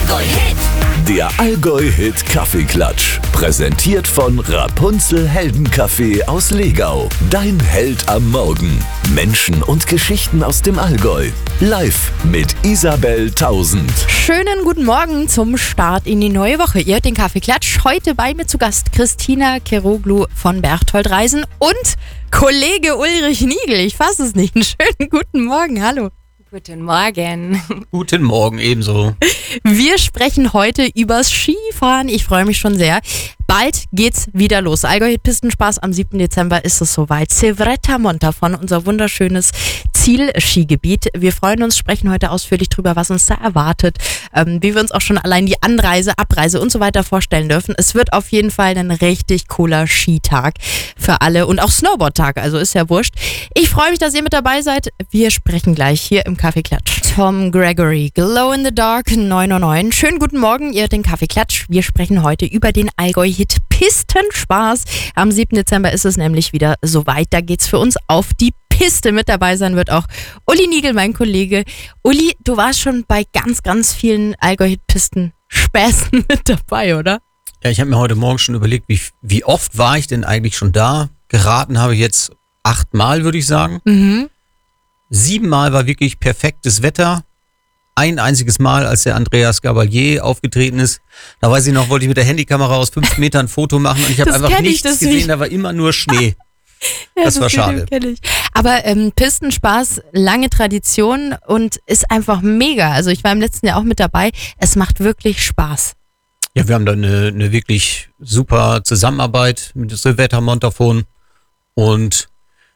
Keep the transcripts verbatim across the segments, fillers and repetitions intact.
Allgäu-Hit. Der Allgäu-Hit Kaffeeklatsch. Präsentiert von Rapunzel Heldenkaffee aus Legau. Dein Held am Morgen. Menschen und Geschichten aus dem Allgäu. Live mit Isabel Tausend. Schönen guten Morgen zum Start in die neue Woche. Ihr hört den Kaffeeklatsch. Heute bei mir zu Gast Christina Keroglu von Berchtold Reisen und Kollege Ulrich Niegel. Ich fasse es nicht. Einen schönen guten Morgen. Hallo. Guten Morgen. Guten Morgen, ebenso. Wir sprechen heute übers Skifahren. Ich freue mich schon sehr. Bald geht's wieder los. Allgäu Pistenspaß, am siebten Dezember ist es soweit. Sevretta Montafon, unser wunderschönes Zielskigebiet. Wir freuen uns, sprechen heute ausführlich drüber, was uns da erwartet, ähm, wie wir uns auch schon allein die Anreise, Abreise und so weiter vorstellen dürfen. Es wird auf jeden Fall ein richtig cooler Skitag für alle und auch Snowboardtag, also ist ja wurscht. Ich freue mich, dass ihr mit dabei seid. Wir sprechen gleich hier im Kaffeeklatsch. Tom Gregory, Glow in the Dark neun Uhr neun. Schönen guten Morgen, ihr hört den Kaffeeklatsch. Wir sprechen heute über den Allgäu-Hit Pistenspaß. Am siebten Dezember ist es nämlich wieder soweit. Da geht's für uns auf die Piste. Mit dabei sein wird auch Uli Niegel, mein Kollege. Uli, du warst schon bei ganz, ganz vielen Allgäu-Hit-Pisten-Späßen mit dabei, oder? Ja, ich habe mir heute Morgen schon überlegt, wie, wie oft war ich denn eigentlich schon da? Geraten habe ich jetzt achtmal, würde ich sagen. Mhm. Siebenmal war wirklich perfektes Wetter. Ein einziges Mal, als der Andreas Gabalier aufgetreten ist, da weiß ich noch, wollte ich mit der Handykamera aus fünf Metern ein Foto machen und ich habe einfach nichts ich, gesehen, nicht. Da war immer nur Schnee. Ja, das, das war schade. Ich. Aber ähm, Pistenspaß, lange Tradition und ist einfach mega. Also ich war im letzten Jahr auch mit dabei. Es macht wirklich Spaß. Ja, wir haben da eine, eine wirklich super Zusammenarbeit mit der Sevretta Montafon und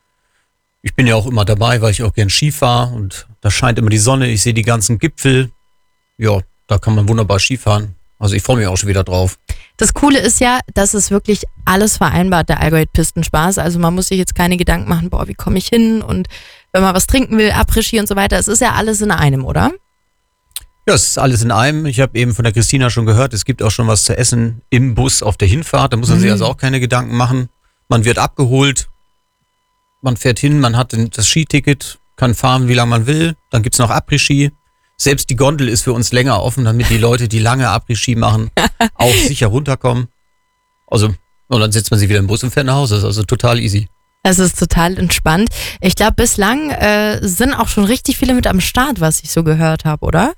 ich bin ja auch immer dabei, weil ich auch gern Ski fahre und da scheint immer die Sonne, ich sehe die ganzen Gipfel. Ja, da kann man wunderbar Ski fahren. Also ich freue mich auch schon wieder drauf. Das Coole ist ja, dass es wirklich alles vereinbart, der Allgäu-Pistenspaß. Also man muss sich jetzt keine Gedanken machen, boah, wie komme ich hin und wenn man was trinken will, Après-Ski und so weiter. Es ist ja alles in einem, oder? Ja, es ist alles in einem. Ich habe eben von der Christina schon gehört, es gibt auch schon was zu essen im Bus auf der Hinfahrt. Da muss man mhm. sich also auch keine Gedanken machen. Man wird abgeholt. Man fährt hin, man hat das Skiticket, kann fahren, wie lange man will. Dann gibt's noch Après-Ski. Selbst die Gondel ist für uns länger offen, damit die Leute, die lange Après-Ski machen, auch sicher runterkommen. Also, und dann setzt man sich wieder im Bus und fährt nach Hause. Das ist also total easy. Es ist total entspannt. Ich glaube, bislang äh, sind auch schon richtig viele mit am Start, was ich so gehört habe, oder?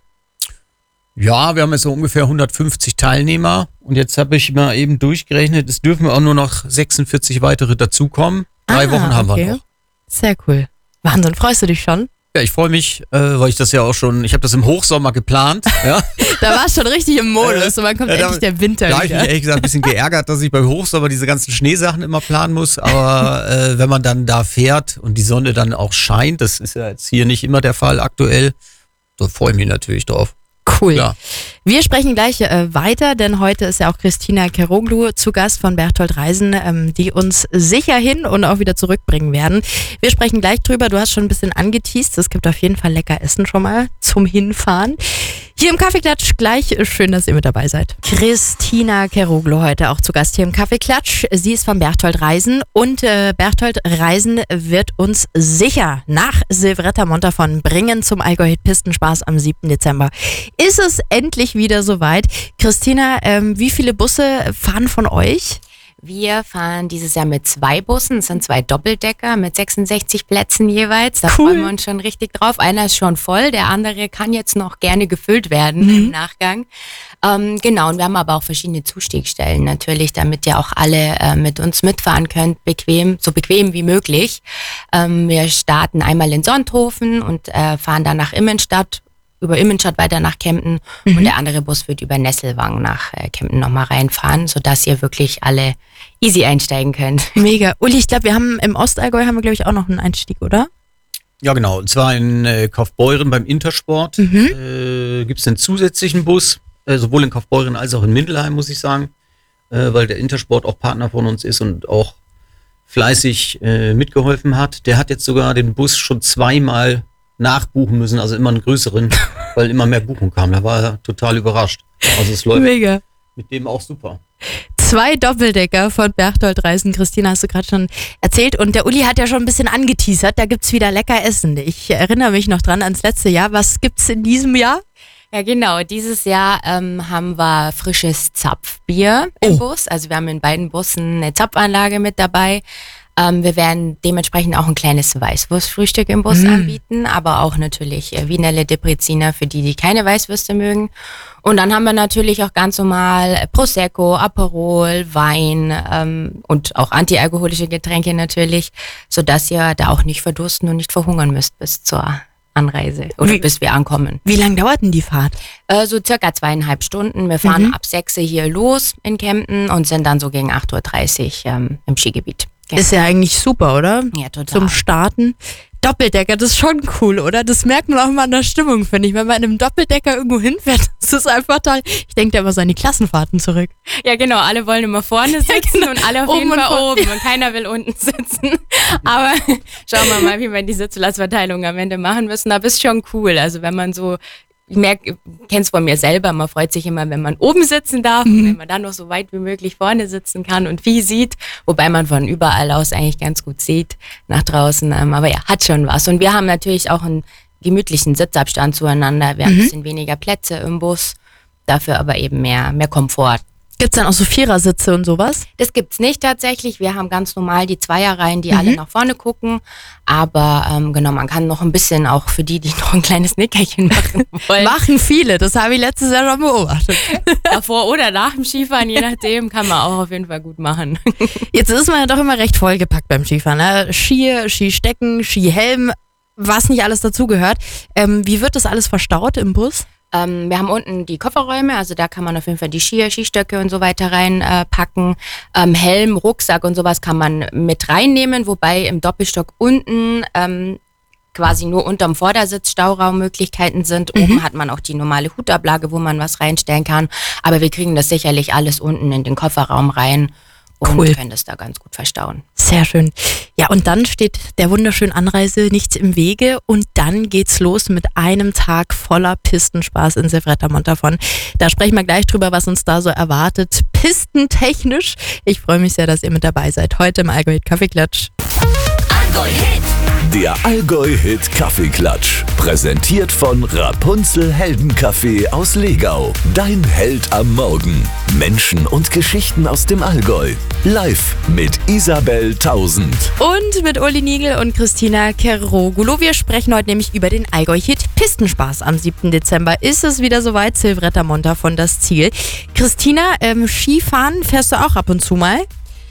Ja, wir haben jetzt so ungefähr hundertfünfzig Teilnehmer. Und jetzt habe ich mal eben durchgerechnet, es dürfen auch nur noch sechsundvierzig weitere dazukommen. Drei ah, Wochen haben okay. wir noch. Sehr cool. Wahnsinn, freust du dich schon? Ja, ich freue mich, äh, weil ich das ja auch schon, ich habe das im Hochsommer geplant. Ja. Da war es schon richtig im Modus und dann kommt ja, da, endlich der Winter Da wieder. habe ich mich ehrlich gesagt ein bisschen geärgert, dass ich beim Hochsommer diese ganzen Schneesachen immer planen muss. Aber äh, wenn man dann da fährt und die Sonne dann auch scheint, das ist ja jetzt hier nicht immer der Fall aktuell, da freue ich mich natürlich drauf. Cool. Ja. Wir sprechen gleich äh, weiter, denn heute ist ja auch Christina Keroglu zu Gast von Berchtold Reisen, ähm, die uns sicher hin und auch wieder zurückbringen werden. Wir sprechen gleich drüber. Du hast schon ein bisschen angeteast. Es gibt auf jeden Fall lecker Essen schon mal zum Hinfahren. Hier im Kaffeeklatsch gleich. Schön, dass ihr mit dabei seid. Christina Keroglu heute auch zu Gast hier im Kaffeeklatsch. Sie ist von Berchtold Reisen und äh, Berchtold Reisen wird uns sicher nach Sevretta Montafon bringen zum Allgäu-Hit Pistenspaß am siebten Dezember. Ist es endlich wieder soweit? Christina, ähm, wie viele Busse fahren von euch? Wir fahren dieses Jahr mit zwei Bussen, es sind zwei Doppeldecker mit sechsundsechzig Plätzen jeweils. Da cool. freuen wir uns schon richtig drauf. Einer ist schon voll, der andere kann jetzt noch gerne gefüllt werden mhm. im Nachgang. Ähm, genau, und wir haben aber auch verschiedene Zustiegstellen natürlich, damit ihr auch alle äh, mit uns mitfahren könnt, bequem, so bequem wie möglich. Ähm, wir starten einmal in Sonthofen und äh, fahren dann nach Immenstadt, über Immenstadt weiter nach Kempten mhm. und der andere Bus wird über Nesselwang nach äh, Kempten nochmal reinfahren, sodass ihr wirklich alle easy einsteigen könnt. Mega. Uli, ich glaube, wir haben im Ostallgäu haben wir, glaube ich, auch noch einen Einstieg, oder? Ja, genau. Und zwar in äh, Kaufbeuren beim Intersport mhm. äh, gibt es einen zusätzlichen Bus, äh, sowohl in Kaufbeuren als auch in Mindelheim, muss ich sagen, äh, weil der Intersport auch Partner von uns ist und auch fleißig äh, mitgeholfen hat. Der hat jetzt sogar den Bus schon zweimal nachbuchen müssen, also immer einen größeren, weil immer mehr Buchung kam. Da war er total überrascht. Also es läuft Mega. Mit dem auch super. Zwei Doppeldecker von Berchtold Reisen. Christina, hast du gerade schon erzählt. Und der Uli hat ja schon ein bisschen angeteasert. Da gibt's wieder lecker Essen. Ich erinnere mich noch dran ans letzte Jahr. Was gibt's in diesem Jahr? Ja, genau. Dieses Jahr ähm, haben wir frisches Zapfbier im Oh. Bus. Also wir haben in beiden Bussen eine Zapfanlage mit dabei. Ähm, wir werden dementsprechend auch ein kleines Weißwurstfrühstück im Bus anbieten, aber auch natürlich äh, Wienerle Depreziner für die, die keine Weißwürste mögen. Und dann haben wir natürlich auch ganz normal Prosecco, Aperol, Wein ähm, und auch antialkoholische Getränke natürlich, sodass ihr da auch nicht verdursten und nicht verhungern müsst bis zur Anreise oder Wie- bis wir ankommen. Wie lange dauert denn die Fahrt? Äh, so circa zweieinhalb Stunden. Wir fahren ab sechs hier los in Kempten und sind dann so gegen acht Uhr dreißig ähm, im Skigebiet. Genau. Ist ja eigentlich super, oder? Ja, total. Zum Starten. Doppeldecker, das ist schon cool, oder? Das merkt man auch immer an der Stimmung, finde ich. Wenn man in einem Doppeldecker irgendwo hinfährt, das ist einfach toll. Ich denke da immer so an die Klassenfahrten zurück. Ja, genau. Alle wollen immer vorne sitzen genau. und alle auf Oben jeden und Fall vor- oben und keiner will unten sitzen. Aber schauen wir mal, wie wir die Sitzplatzverteilung am Ende machen müssen. Aber ist schon cool. Also wenn man so, ich merke, kenn's von mir selber, man freut sich immer, wenn man oben sitzen darf und wenn man dann noch so weit wie möglich vorne sitzen kann und viel sieht, wobei man von überall aus eigentlich ganz gut sieht nach draußen. Ähm, aber ja, hat schon was. Und wir haben natürlich auch einen gemütlichen Sitzabstand zueinander. Wir haben ein bisschen weniger Plätze im Bus, dafür aber eben mehr, mehr Komfort. Gibt's dann auch so Vierersitze und sowas? Das gibt's nicht tatsächlich. Wir haben ganz normal die Zweierreihen, die alle nach vorne gucken. Aber ähm, genau, man kann noch ein bisschen auch für die, die noch ein kleines Nickerchen machen wollen. Machen viele, das habe ich letztes Jahr schon beobachtet. Davor oder nach dem Skifahren, je nachdem, kann man auch auf jeden Fall gut machen. Jetzt ist man ja doch immer recht vollgepackt beim Skifahren. Ne? Skier, Skistecken, Skihelm, was nicht alles dazugehört. Ähm, wie wird das alles verstaut im Bus? Ähm, wir haben unten die Kofferräume, also da kann man auf jeden Fall die Skier, Skistöcke und so weiter reinpacken. Äh, packen. ähm, Helm, Rucksack und sowas kann man mit reinnehmen, wobei im Doppelstock unten ähm, quasi nur unterm Vordersitz Stauraummöglichkeiten sind. Oben hat man auch die normale Hutablage, wo man was reinstellen kann. Aber wir kriegen das sicherlich alles unten in den Kofferraum rein und Cool. können das da ganz gut verstauen. Sehr schön. Ja, und dann steht der wunderschönen Anreise nichts im Wege und dann geht's los mit einem Tag voller Pistenspaß in Sevrettamonte. Da sprechen wir gleich drüber, was uns da so erwartet, pistentechnisch. Ich freue mich sehr, dass ihr mit dabei seid. Heute im Allgäu Hit Kaffeeklatsch. Der Allgäu Hit Kaffeeklatsch. Präsentiert von Rapunzel Heldenkaffee aus Legau. Dein Held am Morgen. Menschen und Geschichten aus dem Allgäu. Live mit Isabel Tausend. Und mit Uli Nigel und Christina Kerogulo. Wir sprechen heute nämlich über den Allgäu Hit Pistenspaß. Am siebten Dezember ist es wieder soweit. Silvretta-Monta von das Ziel. Christina, ähm, Skifahren fährst du auch ab und zu mal?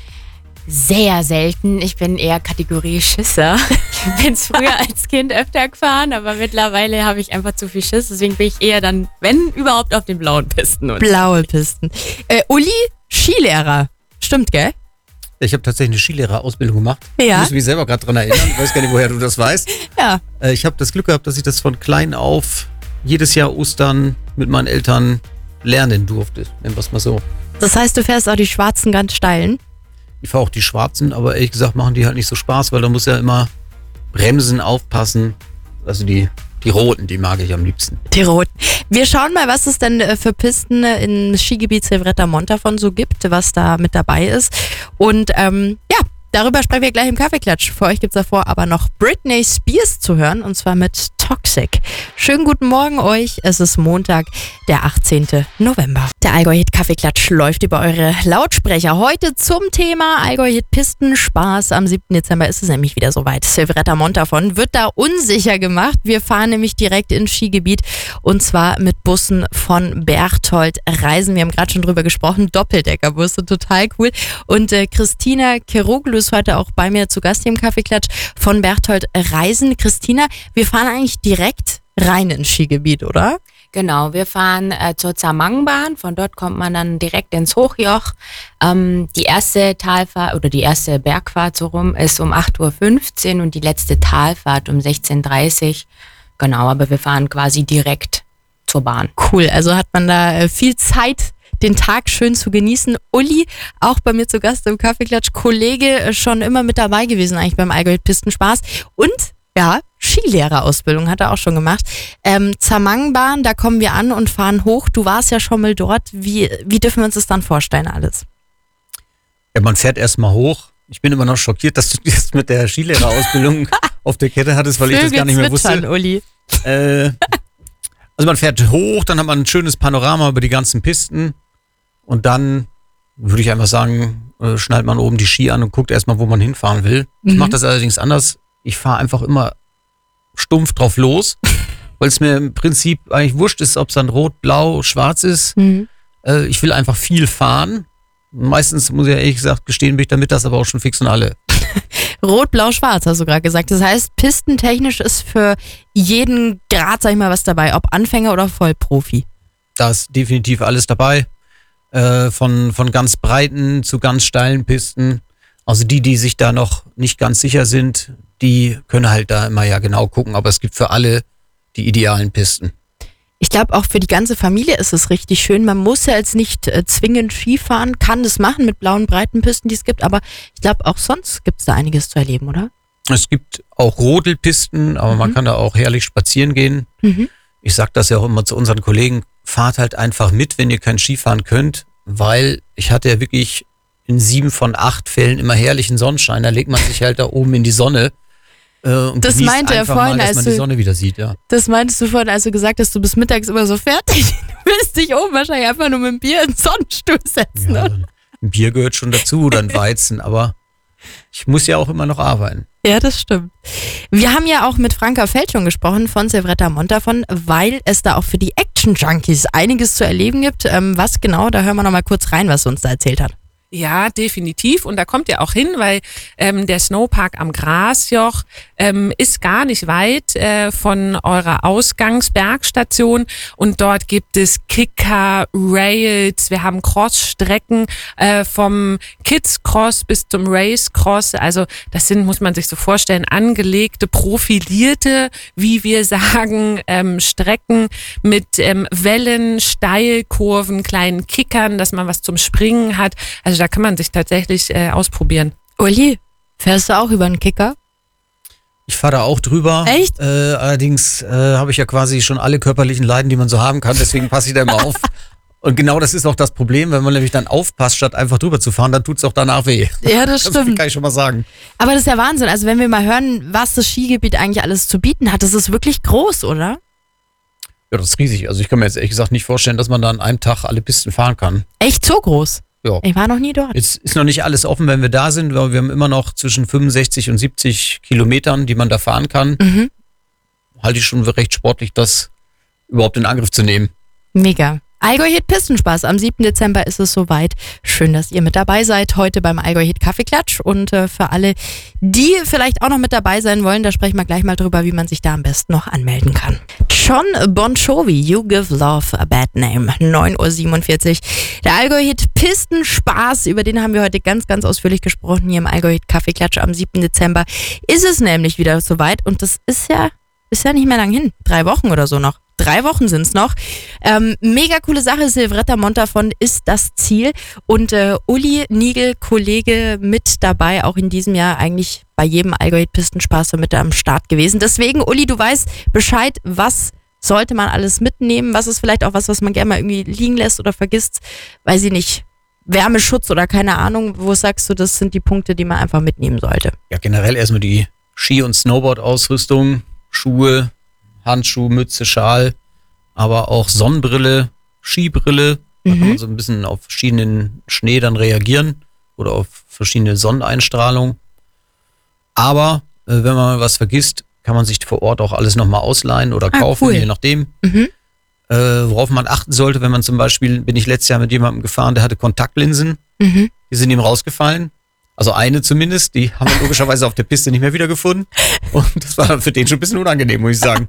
Sehr selten. Ich bin eher Kategorie Schisser. Ich bin früher als Kind öfter gefahren, aber mittlerweile habe ich einfach zu viel Schiss. Deswegen bin ich eher dann, wenn überhaupt, auf den blauen Pisten. Und Blaue Pisten. Äh, Uli, Skilehrer. Stimmt, gell? Ich habe tatsächlich eine Skilehrerausbildung gemacht. Ja. Ich muss mich selber gerade dran erinnern. Ich weiß gar nicht, woher du das weißt. Ja. Äh, Ich habe das Glück gehabt, dass ich das von klein auf jedes Jahr Ostern mit meinen Eltern lernen durfte. Nennen wir es mal so. Das heißt, du fährst auch die schwarzen ganz steilen? Ich fahre auch die schwarzen, aber ehrlich gesagt machen die halt nicht so Spaß, weil da muss ja immer bremsen, aufpassen. Also die, die roten, die mag ich am liebsten. Die roten. Wir schauen mal, was es denn äh, für Pisten äh, im Skigebiet Silvretta-Monta von so gibt, was da mit dabei ist. Und ähm, ja, darüber sprechen wir gleich im Kaffeeklatsch. Für euch gibt's davor aber noch Britney Spears zu hören, und zwar mit Toxic. Schönen guten Morgen euch. Es ist Montag, der achtzehnten November. Der Allgäu Hit Kaffeeklatsch läuft über eure Lautsprecher. Heute zum Thema Allgäu Hit Pistenspaß. Am siebten Dezember ist es nämlich wieder soweit. Silvretta-Monta von wird da unsicher gemacht. Wir fahren nämlich direkt ins Skigebiet und zwar mit Bussen von Berthold Reisen. Wir haben gerade schon drüber gesprochen. Doppeldeckerbusse, total cool. Und äh, Christina Kerogulo ist heute auch bei mir zu Gast hier im Kaffeeklatsch von Berthold Reisen. Christina, wir fahren eigentlich direkt rein ins Skigebiet, oder? Genau, wir fahren äh, zur Zamangbahn. Von dort kommt man dann direkt ins Hochjoch. Ähm, die erste Talfahrt oder die erste Bergfahrt so rum ist um acht Uhr fünfzehn und die letzte Talfahrt um sechzehn Uhr dreißig. Genau, aber wir fahren quasi direkt zur Bahn. Cool, also hat man da äh, viel Zeit, den Tag schön zu genießen. Uli, auch bei mir zu Gast im Kaffeeklatsch, Kollege, äh, schon immer mit dabei gewesen eigentlich beim Allgäu Hit Pistenspaß. Und ja, Skilehrerausbildung hat er auch schon gemacht. Ähm, Zamangbahn, da kommen wir an und fahren hoch. Du warst ja schon mal dort. Wie, wie dürfen wir uns das dann vorstellen alles? Ja, man fährt erstmal hoch. Ich bin immer noch schockiert, dass du das mit der Skilehrerausbildung auf der Kette hattest, weil ich das gar nicht mehr zwitschern, wusste. Uli. Äh, Also man fährt hoch, dann hat man ein schönes Panorama über die ganzen Pisten und dann würde ich einfach sagen, äh, schnallt man oben die Ski an und guckt erstmal, wo man hinfahren will. Mhm. Ich mache das allerdings anders. Ich fahre einfach immer stumpf drauf los, weil es mir im Prinzip eigentlich wurscht ist, ob es dann rot, blau, schwarz ist. Mhm. Äh, ich will einfach viel fahren. Meistens, muss ich ja ehrlich gesagt gestehen, bin ich damit das aber auch schon fix und alle. Rot, blau, schwarz hast du gerade gesagt. Das heißt, pistentechnisch ist für jeden Grad, sag ich mal, was dabei. Ob Anfänger oder Vollprofi. Da ist definitiv alles dabei. Äh, von, von ganz breiten zu ganz steilen Pisten. Also die, die sich da noch nicht ganz sicher sind, die können halt da immer ja genau gucken. Aber es gibt für alle die idealen Pisten. Ich glaube, auch für die ganze Familie ist es richtig schön. Man muss ja jetzt nicht äh, zwingend Skifahren, kann das machen mit blauen, breiten Pisten, die es gibt. Aber ich glaube, auch sonst gibt es da einiges zu erleben, oder? Es gibt auch Rodelpisten, aber mhm. man kann da auch herrlich spazieren gehen. Mhm. Ich sage das ja auch immer zu unseren Kollegen, fahrt halt einfach mit, wenn ihr kein Skifahren könnt. Weil ich hatte ja wirklich in sieben von acht Fällen immer herrlichen Sonnenschein. Da legt man sich halt da oben in die Sonne. Und das meinte er vorhin, mal, dass als man du, die Sonne wieder sieht, ja. Das meintest du vorhin, als du gesagt hast, du bist mittags immer so fertig. Du willst dich oben wahrscheinlich einfach nur mit dem Bier in den Sonnenstuhl setzen. Ja, ein Bier gehört schon dazu oder ein Weizen, aber ich muss ja auch immer noch arbeiten. Ja, das stimmt. Wir haben ja auch mit Franka Feld schon gesprochen von Silvretta Montafon, weil es da auch für die Action-Junkies einiges zu erleben gibt. Ähm, was genau, da hören wir noch mal kurz rein, was sie uns da erzählt hat. Ja, definitiv. Und da kommt ihr auch hin, weil ähm, der Snowpark am Grasjoch ähm, ist gar nicht weit äh, von eurer Ausgangsbergstation. Und dort gibt es Kicker, Rails, wir haben Crossstrecken äh, vom Kids Cross bis zum Race Cross. Also das sind, muss man sich so vorstellen, angelegte, profilierte, wie wir sagen, ähm, Strecken mit ähm, Wellen, Steilkurven, kleinen Kickern, dass man was zum Springen hat. Also da kann man sich tatsächlich äh, ausprobieren. Uli, fährst du auch über einen Kicker? Ich fahre da auch drüber. Echt? Äh, allerdings äh, habe ich ja quasi schon alle körperlichen Leiden, die man so haben kann. Deswegen passe ich da immer auf. Und genau das ist auch das Problem, wenn man nämlich dann aufpasst, statt einfach drüber zu fahren, dann tut es auch danach weh. Ja, das stimmt. Das kann ich schon mal sagen. Aber das ist ja Wahnsinn. Also wenn wir mal hören, was das Skigebiet eigentlich alles zu bieten hat, das ist wirklich groß, oder? Ja, das ist riesig. Also ich kann mir jetzt ehrlich gesagt nicht vorstellen, dass man da an einem Tag alle Pisten fahren kann. Echt so groß? Ja. Ich war noch nie dort. Jetzt ist noch nicht alles offen, wenn wir da sind, weil wir haben immer noch zwischen fünfundsechzig und siebzig Kilometern, die man da fahren kann. Mhm. Halte ich schon für recht sportlich, das überhaupt in Angriff zu nehmen. Mega. Allgäu Hit Pistenspaß. Am siebten Dezember ist es soweit. Schön, dass ihr mit dabei seid heute beim Allgäu Hit Kaffeeklatsch. Und äh, für alle, die vielleicht auch noch mit dabei sein wollen, da sprechen wir gleich mal drüber, wie man sich da am besten noch anmelden kann. John Bon Jovi, You Give Love a Bad Name. neun Uhr siebenundvierzig. Der Allgäu Hit Pistenspaß, über den haben wir heute ganz, ganz ausführlich gesprochen hier im Allgäu Hit Kaffeeklatsch. Am siebten Dezember ist es nämlich wieder soweit. Und das ist ja, ist ja nicht mehr lang hin. Drei Wochen oder so noch. Drei Wochen sind es noch. Ähm, mega coole Sache. Silvretta Montafon ist das Ziel. Und äh, Uli Nigel, Kollege, mit dabei, auch in diesem Jahr eigentlich bei jedem Allgäu Hit Pistenspaß mit am Start gewesen. Deswegen, Uli, du weißt Bescheid, was sollte man alles mitnehmen? Was ist vielleicht auch was, was man gerne mal irgendwie liegen lässt oder vergisst? Weiß ich nicht. Wärmeschutz oder keine Ahnung. Wo sagst du, das sind die Punkte, die man einfach mitnehmen sollte? Ja, generell erstmal die Ski- und Snowboard-Ausrüstung, Schuhe, Handschuh, Mütze, Schal, aber auch Sonnenbrille, Skibrille. Da mhm. kann man so ein bisschen auf verschiedenen Schnee dann reagieren oder auf verschiedene Sonneneinstrahlung. Aber äh, wenn man mal was vergisst, kann man sich vor Ort auch alles nochmal ausleihen oder ah, kaufen, cool. je nachdem. Mhm. Äh, worauf man achten sollte, wenn man zum Beispiel, bin ich letztes Jahr mit jemandem gefahren, der hatte Kontaktlinsen, mhm. die sind ihm rausgefallen. Also eine zumindest, die haben wir logischerweise auf der Piste nicht mehr wiedergefunden. Und das war für den schon ein bisschen unangenehm, muss ich sagen.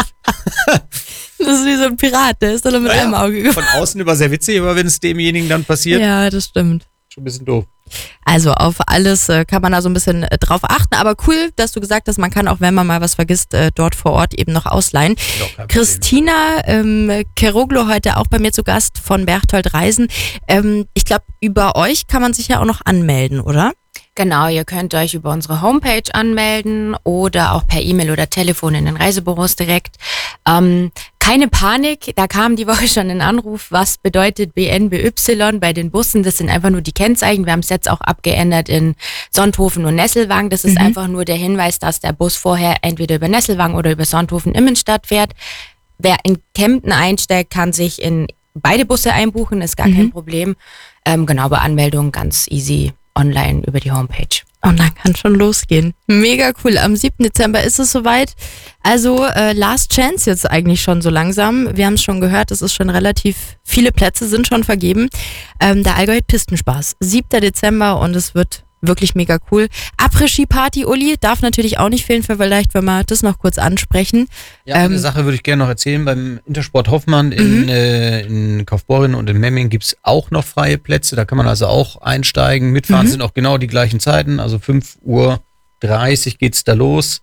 Das ist wie so ein Pirat, der ist dann mit naja, einem Auge gefahren. Von außen immer sehr witzig, aber wenn es demjenigen dann passiert. Ja, das stimmt. Schon ein bisschen doof. Also auf alles äh, kann man da so ein bisschen äh, drauf achten. Aber cool, dass du gesagt hast, man kann auch, wenn man mal was vergisst, äh, dort vor Ort eben noch ausleihen. Doch, Christina ähm, Keroglo heute auch bei mir zu Gast von Berchtold Reisen. Ähm, ich glaube, über euch kann man sich ja auch noch anmelden, oder? Genau, ihr könnt euch über unsere Homepage anmelden oder auch per E-Mail oder Telefon in den Reisebüros direkt. Ähm, keine Panik, da kam die Woche schon ein Anruf, was bedeutet B N B Y bei den Bussen. Das sind einfach nur die Kennzeichen. Wir haben es jetzt auch abgeändert in Sonthofen und Nesselwang. Das ist mhm. einfach nur der Hinweis, dass der Bus vorher entweder über Nesselwang oder über Sonthofen Immenstadt fährt. wer in Kempten einsteigt, kann sich in beide Busse einbuchen, ist gar Mhm. kein Problem. Ähm, genau, bei Anmeldung ganz easy online über die Homepage. Und dann kann schon losgehen. Mega cool. Am siebten Dezember ist es soweit. Also äh, Last Chance jetzt eigentlich schon so langsam. Wir haben es schon gehört, es ist schon relativ, viele Plätze sind schon vergeben. Ähm, der Allgäu Pistenspaß. siebten Dezember und es wird wirklich mega cool. Après-Ski-Party, Uli, darf natürlich auch nicht fehlen, vielleicht, wenn wir das noch kurz ansprechen. Ja, eine Ähm, Sache würde ich gerne noch erzählen. Beim Intersport Hoffmann in, äh, in Kaufbeuren und in Memming gibt's auch noch freie Plätze. Da kann man also auch einsteigen. Mitfahren Mhm. sind auch genau die gleichen Zeiten. Also fünf Uhr dreißig geht's da los.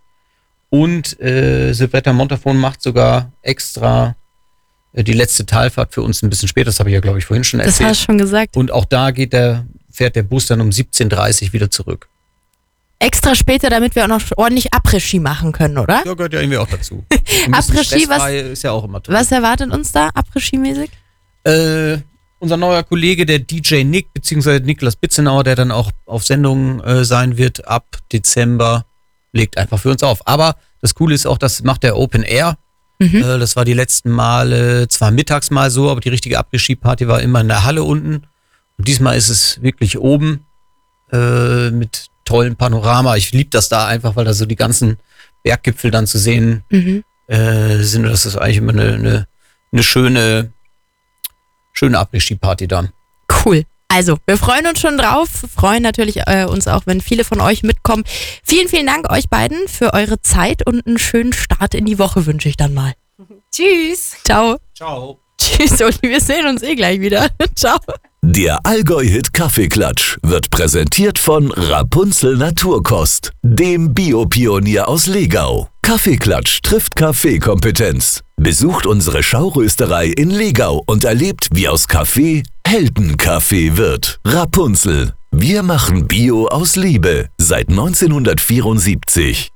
Und äh, Silvetta Montafon macht sogar extra äh, die letzte Talfahrt für uns ein bisschen später. Das habe ich ja, glaube ich, vorhin schon Das erzählt. hast du schon gesagt. Und auch da geht der, fährt der Bus dann um siebzehn Uhr dreißig wieder zurück. Extra später, damit wir auch noch ordentlich Après-Ski machen können, oder? Ja, gehört ja irgendwie auch dazu. Ein bisschen Après-Ski, was- stressfrei ist ja auch immer toll. Was erwartet uns da, Après-Ski-mäßig? Äh, unser neuer Kollege, der D J Nick, beziehungsweise Niklas Bitzenauer, der dann auch auf Sendung äh, sein wird ab Dezember, legt einfach für uns auf. Aber das Coole ist auch, das macht der Open Air. Mhm. Äh, das war die letzten Male zwar mittags mal so, aber die richtige Après-Ski-Party war immer in der Halle unten. Und diesmal ist es wirklich oben äh, mit tollen Panorama. Ich liebe das da einfach, weil da so die ganzen Berggipfel dann zu sehen Mhm. äh, sind. Das ist eigentlich immer eine, eine, eine schöne, schöne Après-Ski-Party dann. Cool. Also, wir freuen uns schon drauf, freuen natürlich äh, uns auch, wenn viele von euch mitkommen. Vielen, vielen Dank euch beiden für eure Zeit und einen schönen Start in die Woche wünsche ich dann mal. Tschüss! Ciao. Ciao. Tschüss, Uli, wir sehen uns eh gleich wieder. Ciao. Der Allgäu-Hit Kaffeeklatsch wird präsentiert von Rapunzel Naturkost, dem Biopionier aus Legau. Kaffeeklatsch trifft Kaffeekompetenz. Besucht unsere Schaurösterei in Legau und erlebt, wie aus Kaffee Heldenkaffee wird. Rapunzel. Wir machen Bio aus Liebe seit neunzehnhundertvierundsiebzig.